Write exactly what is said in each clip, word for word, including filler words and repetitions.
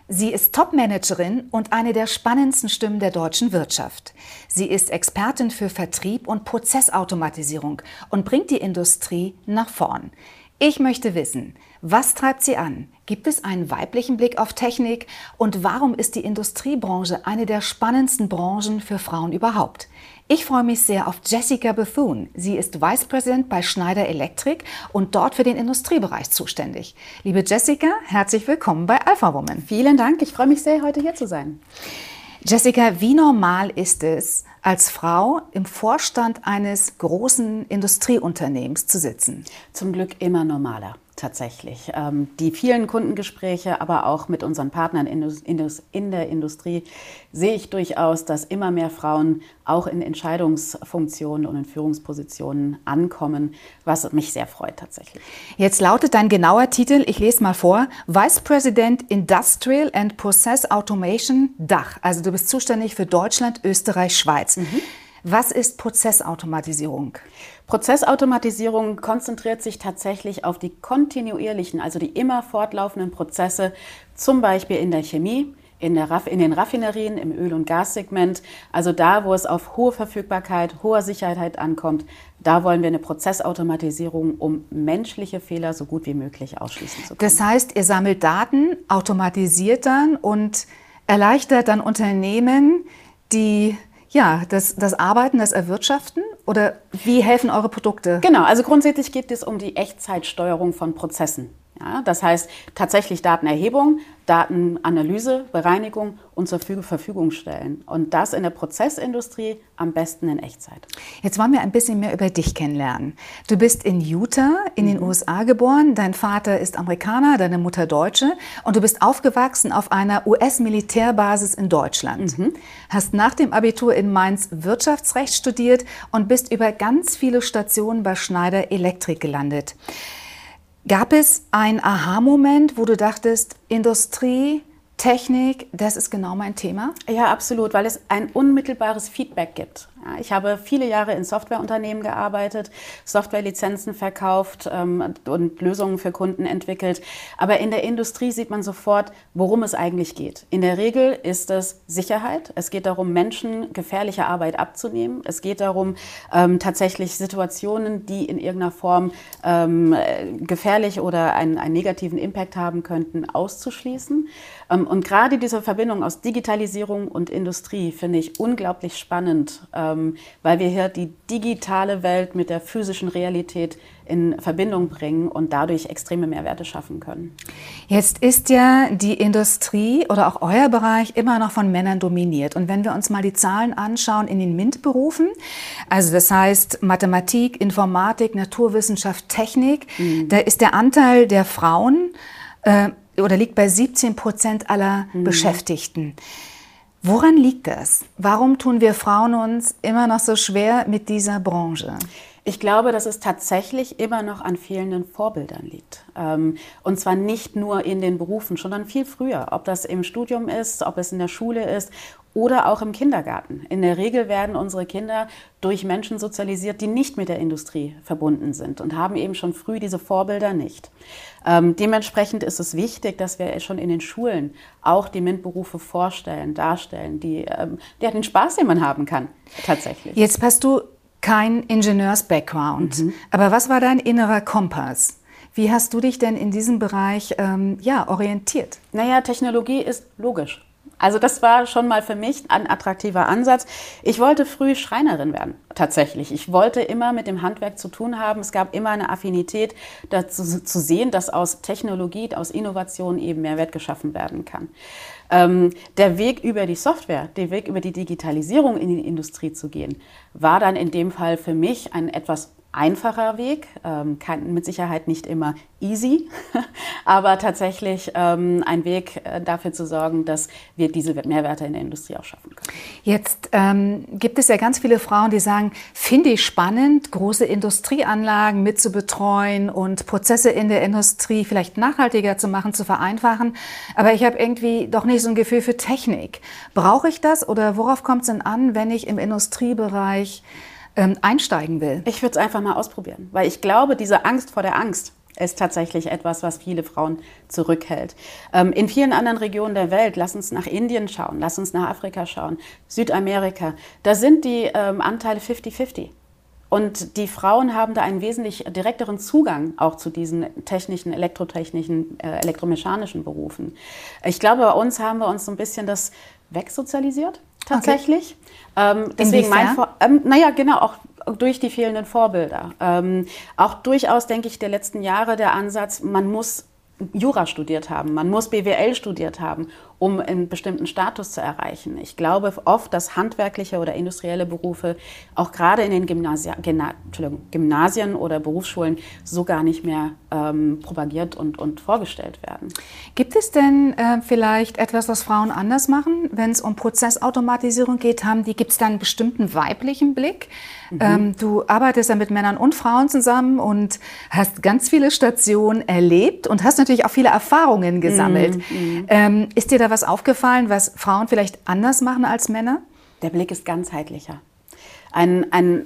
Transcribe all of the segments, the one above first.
Sie ist Top-Managerin und eine der spannendsten Stimmen der deutschen Wirtschaft. Sie ist Expertin für Vertrieb und Prozessautomatisierung und bringt die Industrie nach vorn. Ich möchte wissen, was treibt sie an? Gibt es einen weiblichen Blick auf Technik? Und warum ist die Industriebranche eine der spannendsten Branchen für Frauen überhaupt? Ich freue mich sehr auf Jessica Bethune. Sie ist Vice President bei Schneider Electric und dort für den Industriebereich zuständig. Liebe Jessica, herzlich willkommen bei Alpha Woman. Vielen Dank, ich freue mich sehr, heute hier zu sein. Jessica, wie normal ist es, als Frau im Vorstand eines großen Industrieunternehmens zu sitzen? Zum Glück immer normaler, tatsächlich. Ähm, die vielen Kundengespräche, aber auch mit unseren Partnern in, in der Industrie sehe ich durchaus, dass immer mehr Frauen auch in Entscheidungsfunktionen und in Führungspositionen ankommen, was mich sehr freut tatsächlich. Jetzt lautet dein genauer Titel, ich lese mal vor, Vice President Industrial and Process Automation Dach. Also du bist zuständig für Deutschland, Österreich, Schweiz. Mhm. Was ist Prozessautomatisierung? Prozessautomatisierung konzentriert sich tatsächlich auf die kontinuierlichen, also die immer fortlaufenden Prozesse, zum Beispiel in der Chemie, in, der Raff- in den Raffinerien, im Öl- und Gassegment. Also da, wo es auf hohe Verfügbarkeit, hohe Sicherheit ankommt, da wollen wir eine Prozessautomatisierung, um menschliche Fehler so gut wie möglich ausschließen zu können. Das heißt, ihr sammelt Daten, automatisiert dann und erleichtert dann Unternehmen, die ja, das, das Arbeiten, das Erwirtschaften oder wie helfen eure Produkte? Genau, also grundsätzlich geht es um die Echtzeitsteuerung von Prozessen. Ja, das heißt tatsächlich Datenerhebung, Datenanalyse, Bereinigung und zur Verfügung stellen. Und das in der Prozessindustrie am besten in Echtzeit. Jetzt wollen wir ein bisschen mehr über dich kennenlernen. Du bist in Utah in den mhm. U S A geboren, dein Vater ist Amerikaner, deine Mutter Deutsche und du bist aufgewachsen auf einer U S-Militärbasis in Deutschland. Mhm. Hast nach dem Abitur in Mainz Wirtschaftsrecht studiert und bist über ganz viele Stationen bei Schneider Electric gelandet. Gab es einen Aha-Moment, wo du dachtest, Industrie, Technik, das ist genau mein Thema? Ja, absolut, weil es ein unmittelbares Feedback gibt. Ja, ich habe viele Jahre in Softwareunternehmen gearbeitet, Softwarelizenzen verkauft ähm, und Lösungen für Kunden entwickelt. Aber in der Industrie sieht man sofort, worum es eigentlich geht. In der Regel ist es Sicherheit. Es geht darum, Menschen gefährliche Arbeit abzunehmen. Es geht darum, ähm, tatsächlich Situationen, die in irgendeiner Form ähm, gefährlich oder einen, einen negativen Impact haben könnten, auszuschließen. Ähm, und gerade diese Verbindung aus Digitalisierung und Industrie finde ich unglaublich spannend, weil wir hier die digitale Welt mit der physischen Realität in Verbindung bringen und dadurch extreme Mehrwerte schaffen können. Jetzt ist ja die Industrie oder auch euer Bereich immer noch von Männern dominiert. Und wenn wir uns mal die Zahlen anschauen in den MINT-Berufen, also das heißt Mathematik, Informatik, Naturwissenschaft, Technik, mhm. da ist der Anteil der Frauen äh, oder liegt bei siebzehn Prozent aller mhm. Beschäftigten. Woran liegt das? Warum tun wir Frauen uns immer noch so schwer mit dieser Branche? Ich glaube, dass es tatsächlich immer noch an fehlenden Vorbildern liegt. Und zwar nicht nur in den Berufen, sondern viel früher. Ob das im Studium ist, ob es in der Schule ist oder auch im Kindergarten. In der Regel werden unsere Kinder durch Menschen sozialisiert, die nicht mit der Industrie verbunden sind und haben eben schon früh diese Vorbilder nicht. Ähm, dementsprechend ist es wichtig, dass wir schon in den Schulen auch die MINT-Berufe vorstellen, darstellen, die, ähm, ja, den Spaß, den man haben kann, tatsächlich. Jetzt hast du kein Ingenieurs-Background, mhm. aber was war dein innerer Kompass? Wie hast du dich denn in diesem Bereich ähm, ja, orientiert? Naja, Technologie ist logisch. Also das war schon mal für mich ein attraktiver Ansatz. Ich wollte früh Schreinerin werden, tatsächlich. Ich wollte immer mit dem Handwerk zu tun haben. Es gab immer eine Affinität dazu zu sehen, dass aus Technologie, aus Innovation eben Mehrwert geschaffen werden kann. Ähm, der Weg über die Software, der Weg über die Digitalisierung in die Industrie zu gehen, war dann in dem Fall für mich ein etwas einfacher Weg, ähm, kann mit Sicherheit nicht immer easy, aber tatsächlich ähm, ein Weg äh, dafür zu sorgen, dass wir diese Mehrwerte in der Industrie auch schaffen können. Jetzt ähm, gibt es ja ganz viele Frauen, die sagen, finde ich spannend, große Industrieanlagen mit zu betreuen und Prozesse in der Industrie vielleicht nachhaltiger zu machen, zu vereinfachen, aber ich habe irgendwie doch nicht so ein Gefühl für Technik. Brauche ich das oder worauf kommt es denn an, wenn ich im Industriebereich einsteigen will? Ich würde es einfach mal ausprobieren, weil ich glaube, diese Angst vor der Angst, ist tatsächlich etwas, was viele Frauen zurückhält. Ähm, in vielen anderen Regionen der Welt, lass uns nach Indien schauen, lass uns nach Afrika schauen, Südamerika, da sind die ähm, Anteile fifty fifty. Und die Frauen haben da einen wesentlich direkteren Zugang auch zu diesen technischen, elektrotechnischen, äh, elektromechanischen Berufen. Ich glaube, bei uns haben wir uns so ein bisschen das wegsozialisiert, tatsächlich. Okay. Ähm, deswegen mein Vor- ähm, naja, genau, auch durch die fehlenden Vorbilder. Ähm, auch durchaus, denke ich, der letzten Jahre der Ansatz, man muss Jura studiert haben, man muss B W L studiert haben, um einen bestimmten Status zu erreichen. Ich glaube oft, dass handwerkliche oder industrielle Berufe auch gerade in den Gymnasia- Gymna- Gymnasien oder Berufsschulen so gar nicht mehr ähm, propagiert und, und vorgestellt werden. Gibt es denn äh, vielleicht etwas, was Frauen anders machen, wenn es um Prozessautomatisierung geht? Haben die, gibt es da einen bestimmten weiblichen Blick? Mhm. Ähm, du arbeitest ja mit Männern und Frauen zusammen und hast ganz viele Stationen erlebt und hast natürlich auch viele Erfahrungen gesammelt. Mhm. Ähm, ist dir da was aufgefallen, was Frauen vielleicht anders machen als Männer? Der Blick ist ganzheitlicher. Ein, ein,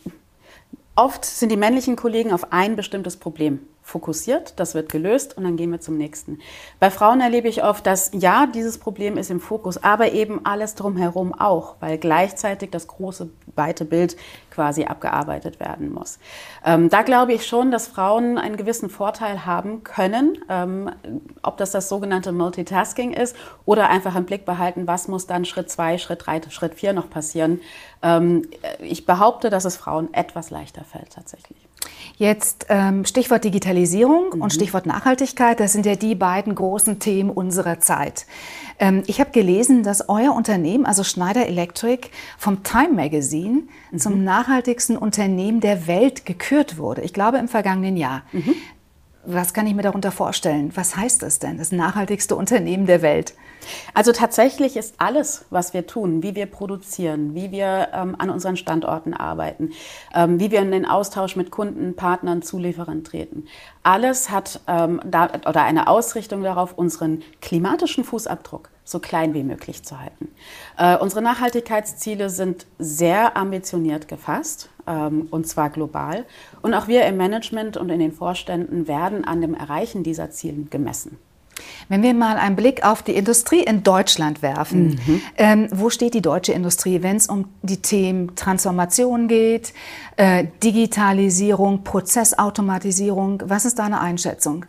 oft sind die männlichen Kollegen auf ein bestimmtes Problem fokussiert, das wird gelöst und dann gehen wir zum nächsten. Bei Frauen erlebe ich oft, dass ja, dieses Problem ist im Fokus, aber eben alles drumherum auch, weil gleichzeitig das große, weite Bild quasi abgearbeitet werden muss. Ähm, da glaube ich schon, dass Frauen einen gewissen Vorteil haben können, ähm, ob das das sogenannte Multitasking ist oder einfach im Blick behalten, was muss dann Schritt zwei, Schritt drei, Schritt vier noch passieren. Ähm, ich behaupte, dass es Frauen etwas leichter fällt tatsächlich. Jetzt ähm, Stichwort Digitalisierung mhm. und Stichwort Nachhaltigkeit, das sind ja die beiden großen Themen unserer Zeit. Ähm, ich habe gelesen, dass euer Unternehmen, also Schneider Electric, vom Time Magazine mhm. zum nachhaltigsten Unternehmen der Welt gekürt wurde. Ich glaube im vergangenen Jahr. Mhm. Was kann ich mir darunter vorstellen? Was heißt das denn, das nachhaltigste Unternehmen der Welt? Also tatsächlich ist alles, was wir tun, wie wir produzieren, wie wir ähm, an unseren Standorten arbeiten, ähm, wie wir in den Austausch mit Kunden, Partnern, Zulieferern treten, alles hat ähm, da, oder eine Ausrichtung darauf, unseren klimatischen Fußabdruck so klein wie möglich zu halten. Äh, unsere Nachhaltigkeitsziele sind sehr ambitioniert gefasst, ähm, und zwar global. Und auch wir im Management und in den Vorständen werden an dem Erreichen dieser Ziele gemessen. Wenn wir mal einen Blick auf die Industrie in Deutschland werfen, mhm. ähm, wo steht die deutsche Industrie, wenn es um die Themen Transformation geht, äh, Digitalisierung, Prozessautomatisierung? Was ist deine Einschätzung?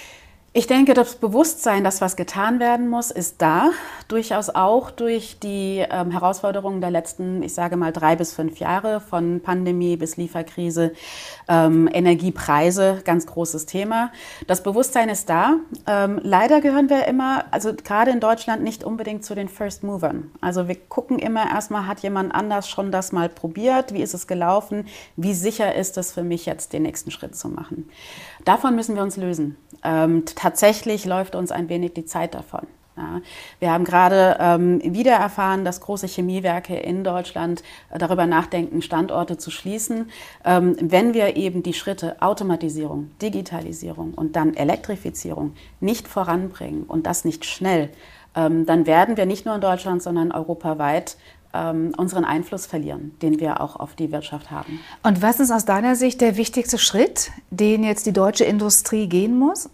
Ich denke, das Bewusstsein, dass was getan werden muss, ist da. Durchaus auch durch die ähm, Herausforderungen der letzten, ich sage mal, drei bis fünf Jahre, von Pandemie bis Lieferkrise, ähm, Energiepreise, ganz großes Thema. Das Bewusstsein ist da. Ähm, leider gehören wir immer, also gerade in Deutschland, nicht unbedingt zu den First Movern. Also wir gucken immer erstmal, hat jemand anders schon das mal probiert? Wie ist es gelaufen? Wie sicher ist es für mich jetzt, den nächsten Schritt zu machen? Davon müssen wir uns lösen. Ähm, tatsächlich läuft uns ein wenig die Zeit davon. Ja, wir haben gerade ähm, wieder erfahren, dass große Chemiewerke in Deutschland äh, darüber nachdenken, Standorte zu schließen. Ähm, wenn wir eben die Schritte Automatisierung, Digitalisierung und dann Elektrifizierung nicht voranbringen und das nicht schnell, ähm, dann werden wir nicht nur in Deutschland, sondern europaweit ähm, unseren Einfluss verlieren, den wir auch auf die Wirtschaft haben. Und was ist aus deiner Sicht der wichtigste Schritt, den jetzt die deutsche Industrie gehen muss?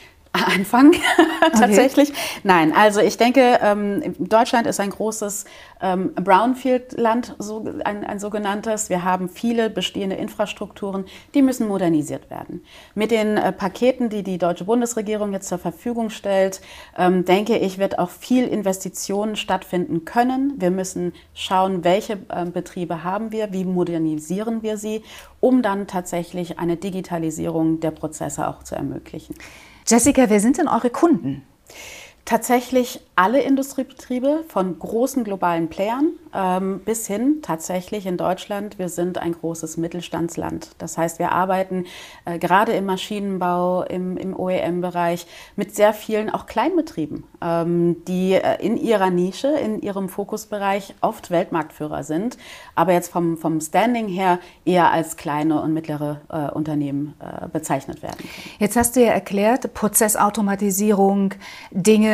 Anfang tatsächlich. Okay. Nein, also ich denke, ähm, Deutschland ist ein großes ähm, Brownfield-Land, so, ein, ein sogenanntes. Wir haben viele bestehende Infrastrukturen, die müssen modernisiert werden. Mit den äh, Paketen, die die deutsche Bundesregierung jetzt zur Verfügung stellt, ähm, denke ich, wird auch viel Investitionen stattfinden können. Wir müssen schauen, welche äh, Betriebe haben wir, wie modernisieren wir sie, um dann tatsächlich eine Digitalisierung der Prozesse auch zu ermöglichen. Jessica, wer sind denn eure Kunden? Tatsächlich alle Industriebetriebe, von großen globalen Playern ähm, bis hin tatsächlich in Deutschland. Wir sind ein großes Mittelstandsland. Das heißt, wir arbeiten äh, gerade im Maschinenbau, im, im O E M-Bereich mit sehr vielen auch Kleinbetrieben, ähm, die äh, in ihrer Nische, in ihrem Fokusbereich oft Weltmarktführer sind, aber jetzt vom, vom Standing her eher als kleine und mittlere äh, Unternehmen äh, bezeichnet werden können. Jetzt hast du ja erklärt, Prozessautomatisierung, Dinge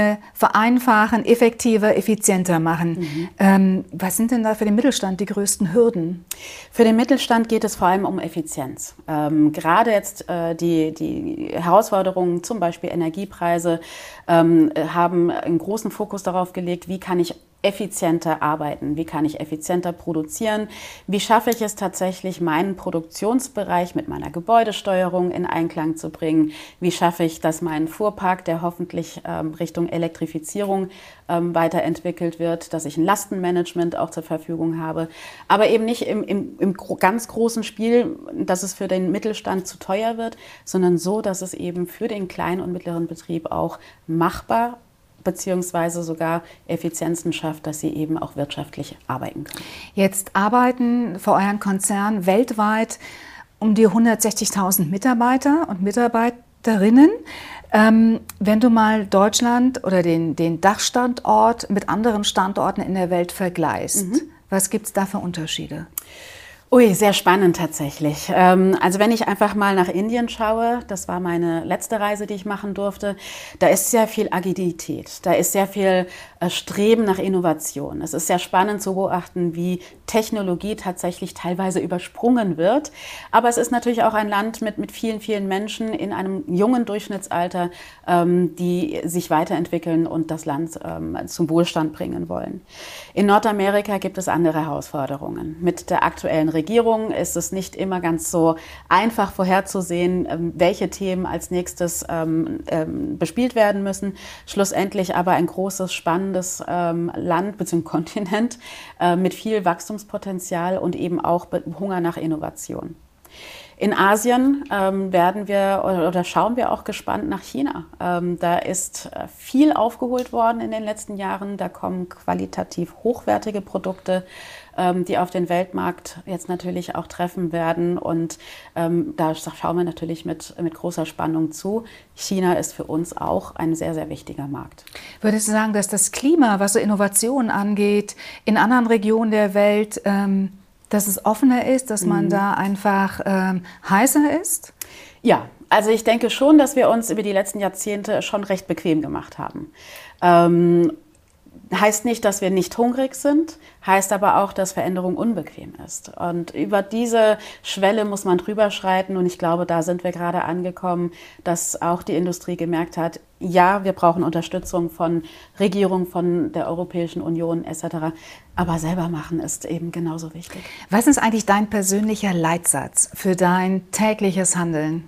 Dinge vereinfachen, effektiver, effizienter machen. Mhm. Ähm, was sind denn da für den Mittelstand die größten Hürden? Für den Mittelstand geht es vor allem um Effizienz. Ähm, gerade jetzt äh, die, die Herausforderungen, zum Beispiel Energiepreise, ähm, haben einen großen Fokus darauf gelegt, wie kann ich effizienter arbeiten, wie kann ich effizienter produzieren, wie schaffe ich es tatsächlich, meinen Produktionsbereich mit meiner Gebäudesteuerung in Einklang zu bringen, wie schaffe ich, dass mein Fuhrpark, der hoffentlich ähm, Richtung Elektrifizierung ähm, weiterentwickelt wird, dass ich ein Lastenmanagement auch zur Verfügung habe, aber eben nicht im, im, im ganz großen Spiel, dass es für den Mittelstand zu teuer wird, sondern so, dass es eben für den kleinen und mittleren Betrieb auch machbar beziehungsweise sogar Effizienzen schafft, dass sie eben auch wirtschaftlich arbeiten können. Jetzt arbeiten für euren Konzern weltweit um die hundertsechzigtausend Mitarbeiter und Mitarbeiterinnen. Ähm, wenn du mal Deutschland oder den, den Dachstandort mit anderen Standorten in der Welt vergleichst, mhm. was gibt es da für Unterschiede? Ui, sehr spannend tatsächlich. Also wenn ich einfach mal nach Indien schaue, das war meine letzte Reise, die ich machen durfte, da ist sehr viel Agilität, da ist sehr viel Streben nach Innovation. Es ist sehr spannend zu beobachten, wie Technologie tatsächlich teilweise übersprungen wird. Aber es ist natürlich auch ein Land mit, mit vielen, vielen Menschen in einem jungen Durchschnittsalter, die sich weiterentwickeln und das Land zum Wohlstand bringen wollen. In Nordamerika gibt es andere Herausforderungen. Mit der aktuellen Regierung ist es nicht immer ganz so einfach vorherzusehen, welche Themen als nächstes ähm, ähm, bespielt werden müssen. Schlussendlich aber ein großes, spannendes ähm, Land bzw. Kontinent äh, mit viel Wachstumspotenzial und eben auch Hunger nach Innovation. In Asien ähm, werden wir oder, oder schauen wir auch gespannt nach China. Ähm, da ist viel aufgeholt worden in den letzten Jahren. Da kommen qualitativ hochwertige Produkte, ähm, die auf den Weltmarkt jetzt natürlich auch treffen werden. Und ähm, da schauen wir natürlich mit, mit großer Spannung zu. China ist für uns auch ein sehr, sehr wichtiger Markt. Würdest du sagen, dass das Klima, was so Innovationen angeht, in anderen Regionen der Welt, ähm dass es offener ist, dass man mhm. da einfach ähm, heißer ist? Ja, also ich denke schon, dass wir uns über die letzten Jahrzehnte schon recht bequem gemacht haben. Ähm, heißt nicht, dass wir nicht hungrig sind, heißt aber auch, dass Veränderung unbequem ist. Und über diese Schwelle muss man drüber schreiten und ich glaube, da sind wir gerade angekommen, dass auch die Industrie gemerkt hat, ja, wir brauchen Unterstützung von Regierung, von der Europäischen Union et cetera. Aber selber machen ist eben genauso wichtig. Was ist eigentlich dein persönlicher Leitsatz für dein tägliches Handeln?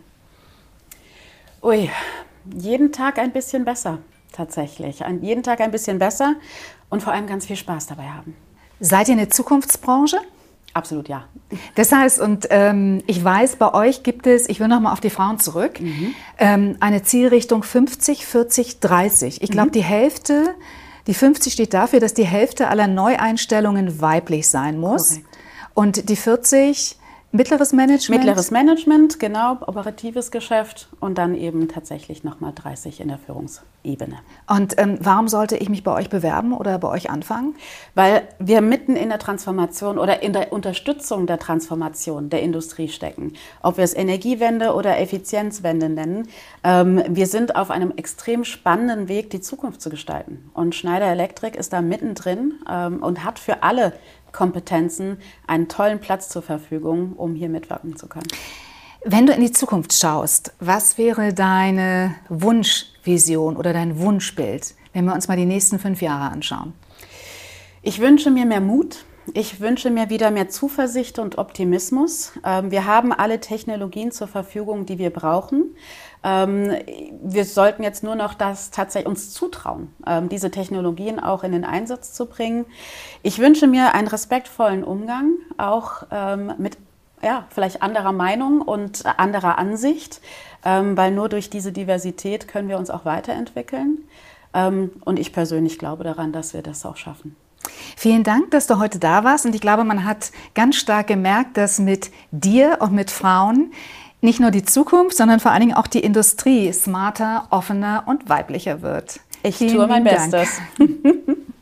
Ui, jeden Tag ein bisschen besser, tatsächlich. Jeden Tag ein bisschen besser und vor allem ganz viel Spaß dabei haben. Seid ihr eine Zukunftsbranche? Absolut, ja. Das heißt, und ähm, ich weiß, bei euch gibt es, ich will noch mal auf die Frauen zurück, mhm. ähm, eine Zielrichtung fünfzig, vierzig, dreißig. Ich glaube, mhm. die Hälfte, die fünfzig steht dafür, dass die Hälfte aller Neueinstellungen weiblich sein muss. Korrekt. Und die vierzig, mittleres Management? Mittleres Management, genau, operatives Geschäft und dann eben tatsächlich nochmal dreißig in der Führungsebene. Und ähm, warum sollte ich mich bei euch bewerben oder bei euch anfangen? Weil wir mitten in der Transformation oder in der Unterstützung der Transformation der Industrie stecken. Ob wir es Energiewende oder Effizienzwende nennen. Ähm, wir sind auf einem extrem spannenden Weg, die Zukunft zu gestalten. Und Schneider Electric ist da mittendrin ähm, und hat für alle Kompetenzen einen tollen Platz zur Verfügung, um hier mitwirken zu können. Wenn du in die Zukunft schaust, was wäre deine Wunschvision oder dein Wunschbild, wenn wir uns mal die nächsten fünf Jahre anschauen? Ich wünsche mir mehr Mut. Ich wünsche mir wieder mehr Zuversicht und Optimismus. Wir haben alle Technologien zur Verfügung, die wir brauchen. Wir sollten jetzt nur noch das tatsächlich uns zutrauen, diese Technologien auch in den Einsatz zu bringen. Ich wünsche mir einen respektvollen Umgang, auch mit ja, vielleicht anderer Meinung und anderer Ansicht, weil nur durch diese Diversität können wir uns auch weiterentwickeln. Und ich persönlich glaube daran, dass wir das auch schaffen. Vielen Dank, dass du heute da warst. Und ich glaube, man hat ganz stark gemerkt, dass mit dir und mit Frauen nicht nur die Zukunft, sondern vor allen Dingen auch die Industrie smarter, offener und weiblicher wird. Ich tue mein Bestes.